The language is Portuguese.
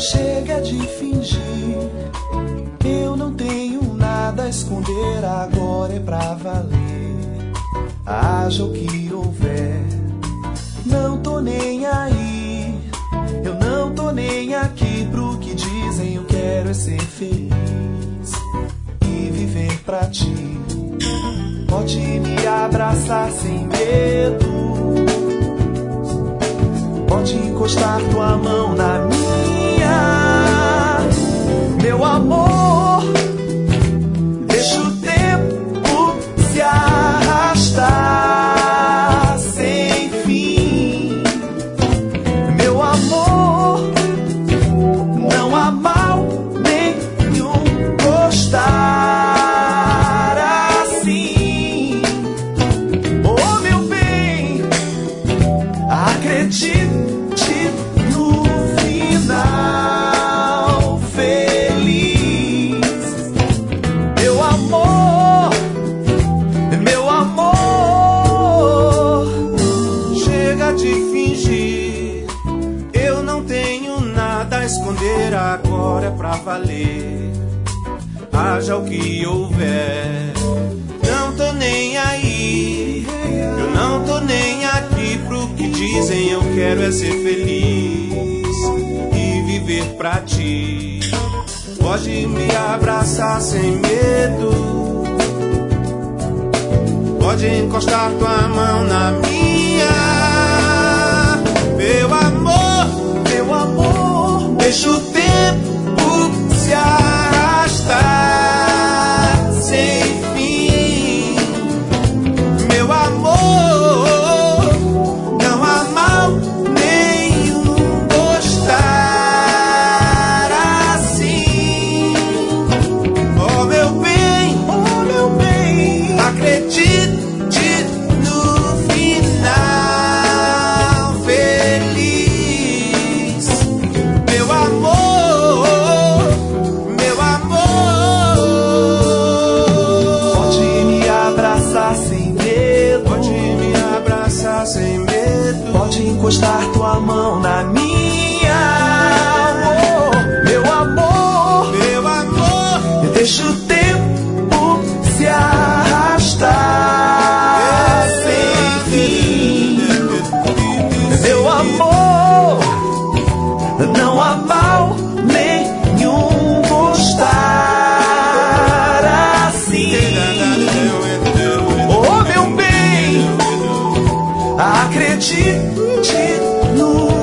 Chega de fingir, eu não tenho nada a esconder, agora é pra valer. Haja o que houver, não tô nem aí. Eu não tô nem aqui pro que dizem, eu quero é ser feliz e viver pra ti. Pode me abraçar sem medo, pode encostar tua mão na minha, meu amor. Deixa o tempo se arrastar sem fim, meu amor. Não há mal nenhum gostar assim. Oh, meu bem, acredite no final feliz, meu amor, meu amor. Chega de fingir, eu não tenho nada a esconder, agora é pra valer. Haja o que houver, não tô nem aí. Eu não tô nem aqui pro que dizem, eu quero é ser feliz e viver pra ti. Pode me abraçar sem medo, pode encostar tua mão na minha, meu amor, meu amor. Deixa o tempo se arrastar sem fim, meu amor. Não há mal nenhum gostar assim. Oh, meu bem, acredite no final feliz, meu amor, meu amor. Pode me abraçar sem medo, pode me abraçar sem medo, pode encostar tua mão na minha, oh, meu amor, meu amor. Deixa o tempo se arrastar sem fim, meu amor. Não há mal nenhum gostar assim. Oh, meu bem, acredite no